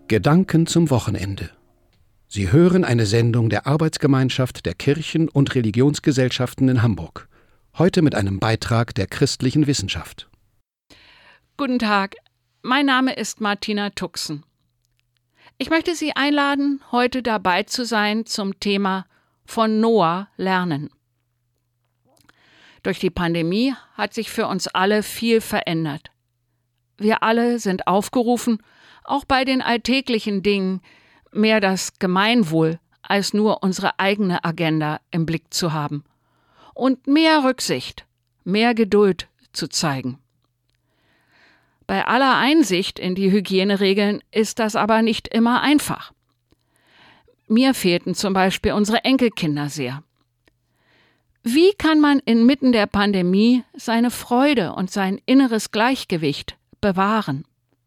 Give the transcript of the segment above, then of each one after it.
Gedanken zum Wochenende. Sie hören eine Sendung der Arbeitsgemeinschaft der Kirchen- und Religionsgesellschaften in Hamburg. Heute mit einem Beitrag der christlichen Wissenschaft. Guten Tag, mein Name ist Martina Tuxen. Ich möchte Sie einladen, heute dabei zu sein zum Thema von Noah lernen. Durch die Pandemie hat sich für uns alle viel verändert. Wir alle sind aufgerufen, auch bei den alltäglichen Dingen mehr das Gemeinwohl als nur unsere eigene Agenda im Blick zu haben und mehr Rücksicht, mehr Geduld zu zeigen. Bei aller Einsicht in die Hygieneregeln ist das aber nicht immer einfach. Mir fehlten zum Beispiel unsere Enkelkinder sehr. Wie kann man inmitten der Pandemie seine Freude und sein inneres Gleichgewicht bewahren?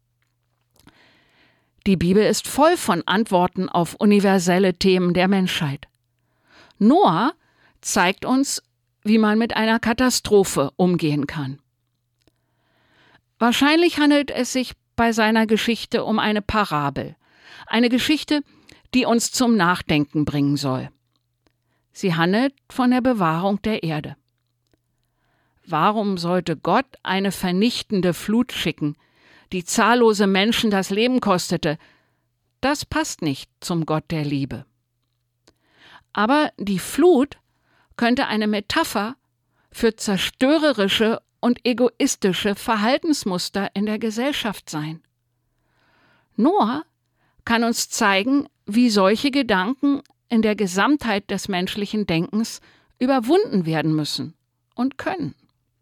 Die Bibel ist voll von Antworten auf universelle Themen der Menschheit. Noah zeigt uns, wie man mit einer Katastrophe umgehen kann. Wahrscheinlich handelt es sich bei seiner Geschichte um eine Parabel, eine Geschichte, die uns zum Nachdenken bringen soll. Sie handelt von der Bewahrung der Erde. Warum sollte Gott eine vernichtende Flut schicken, die zahllose Menschen das Leben kostete? Das passt nicht zum Gott der Liebe. Aber die Flut könnte eine Metapher für zerstörerische und egoistische Verhaltensmuster in der Gesellschaft sein. Noah kann uns zeigen, wie solche Gedanken in der Gesamtheit des menschlichen Denkens überwunden werden müssen und können.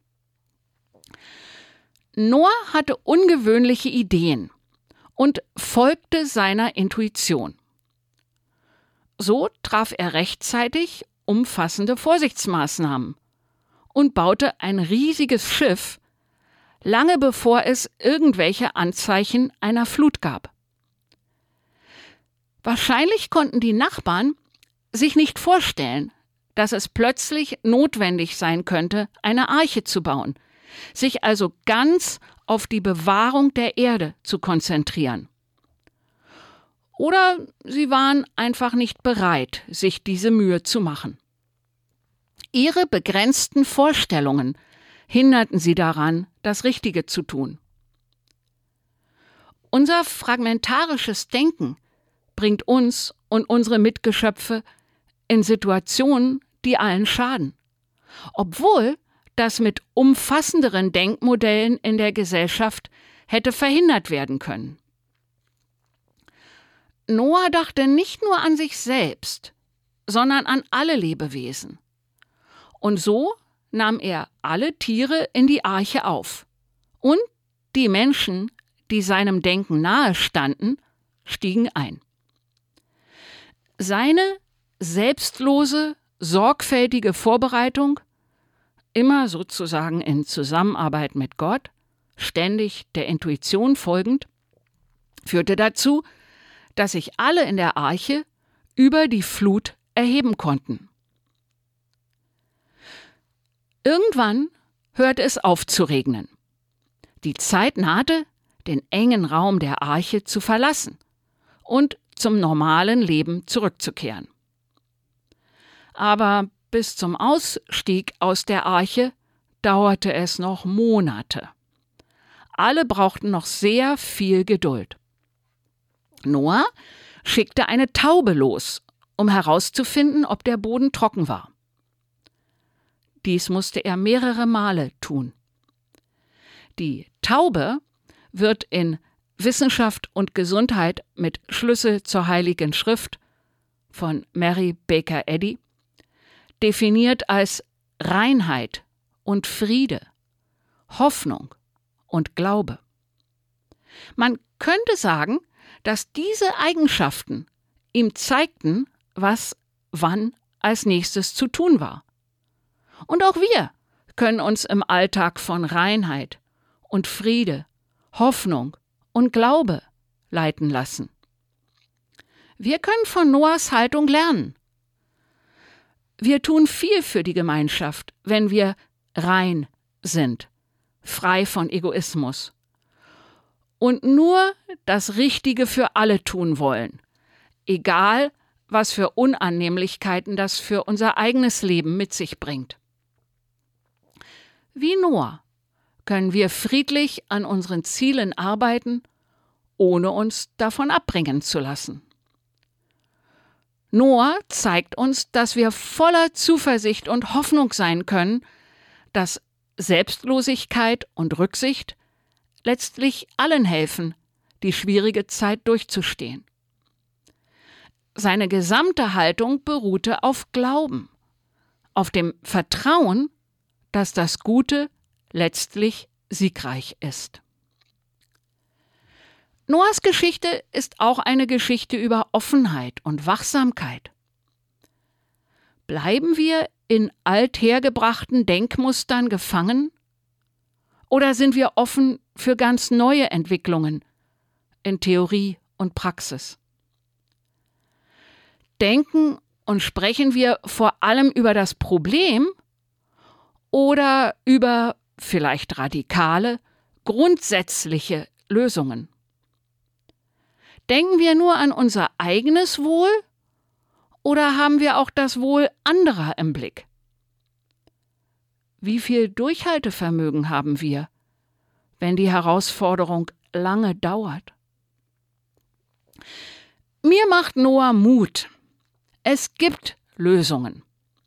Noah hatte ungewöhnliche Ideen und folgte seiner Intuition. So traf er rechtzeitig umfassende Vorsichtsmaßnahmen und baute ein riesiges Schiff, lange bevor es irgendwelche Anzeichen einer Flut gab. Wahrscheinlich konnten die Nachbarn sich nicht vorstellen, dass es plötzlich notwendig sein könnte, eine Arche zu bauen, sich also ganz auf die Bewahrung der Erde zu konzentrieren. Oder sie waren einfach nicht bereit, sich diese Mühe zu machen. Ihre begrenzten Vorstellungen hinderten sie daran, das Richtige zu tun. Unser fragmentarisches Denken bringt uns und unsere Mitgeschöpfe in Situationen, die allen schaden, obwohl das mit umfassenderen Denkmodellen in der Gesellschaft hätte verhindert werden können. Noah dachte nicht nur an sich selbst, sondern an alle Lebewesen. Und so nahm er alle Tiere in die Arche auf. Und die Menschen, die seinem Denken nahe standen, stiegen ein. Seine selbstlose, sorgfältige Vorbereitung, immer sozusagen in Zusammenarbeit mit Gott, ständig der Intuition folgend, führte dazu, dass sich alle in der Arche über die Flut erheben konnten. Irgendwann hörte es auf zu regnen. Die Zeit nahte, den engen Raum der Arche zu verlassen und zum normalen Leben zurückzukehren. Aber bis zum Ausstieg aus der Arche dauerte es noch Monate. Alle brauchten noch sehr viel Geduld. Noah schickte eine Taube los, um herauszufinden, ob der Boden trocken war. Dies musste er mehrere Male tun. Die Taube wird in Wissenschaft und Gesundheit mit Schlüssel zur Heiligen Schrift von Mary Baker Eddy definiert als Reinheit und Friede, Hoffnung und Glaube. Man könnte sagen, dass diese Eigenschaften ihm zeigten, was wann als nächstes zu tun war. Und auch wir können uns im Alltag von Reinheit und Friede, Hoffnung und Glaube leiten lassen. Wir können von Noahs Haltung lernen. Wir tun viel für die Gemeinschaft, wenn wir rein sind, frei von Egoismus und nur das Richtige für alle tun wollen, egal was für Unannehmlichkeiten das für unser eigenes Leben mit sich bringt. Wie Noah können wir friedlich an unseren Zielen arbeiten, ohne uns davon abbringen zu lassen. Noah zeigt uns, dass wir voller Zuversicht und Hoffnung sein können, dass Selbstlosigkeit und Rücksicht letztlich allen helfen, die schwierige Zeit durchzustehen. Seine gesamte Haltung beruhte auf Glauben, auf dem Vertrauen, dass das Gute letztlich siegreich ist. Noahs Geschichte ist auch eine Geschichte über Offenheit und Wachsamkeit. Bleiben wir in althergebrachten Denkmustern gefangen? Oder sind wir offen für ganz neue Entwicklungen in Theorie und Praxis? Denken und sprechen wir vor allem über das Problem oder über vielleicht radikale, grundsätzliche Lösungen? Denken wir nur an unser eigenes Wohl oder haben wir auch das Wohl anderer im Blick? Wie viel Durchhaltevermögen haben wir, wenn die Herausforderung lange dauert? Mir macht Noah Mut. Es gibt Lösungen.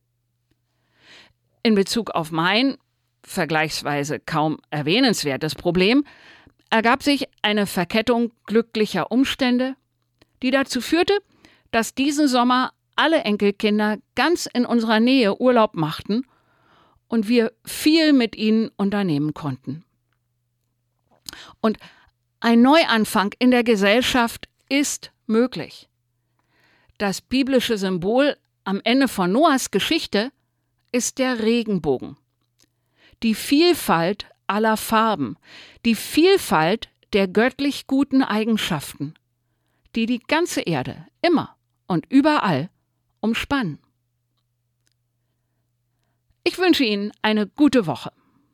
In Bezug auf mein vergleichsweise kaum erwähnenswertes Problem ergab sich eine Verkettung glücklicher Umstände, die dazu führte, dass diesen Sommer alle Enkelkinder ganz in unserer Nähe Urlaub machten und wir viel mit ihnen unternehmen konnten. Und ein Neuanfang in der Gesellschaft ist möglich. Das biblische Symbol am Ende von Noahs Geschichte ist der Regenbogen. Die Vielfalt aller Farben, die Vielfalt der göttlich guten Eigenschaften, die die ganze Erde immer und überall umspannen. Ich wünsche Ihnen eine gute Woche.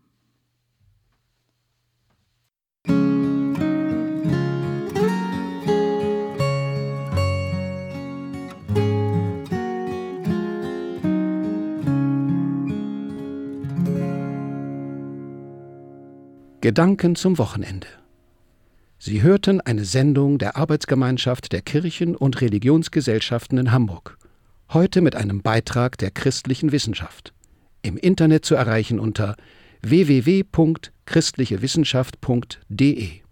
Gedanken zum Wochenende. Sie hörten eine Sendung der Arbeitsgemeinschaft der Kirchen- und Religionsgesellschaften in Hamburg. Heute mit einem Beitrag der christlichen Wissenschaft. Im Internet zu erreichen unter www.christlichewissenschaft.de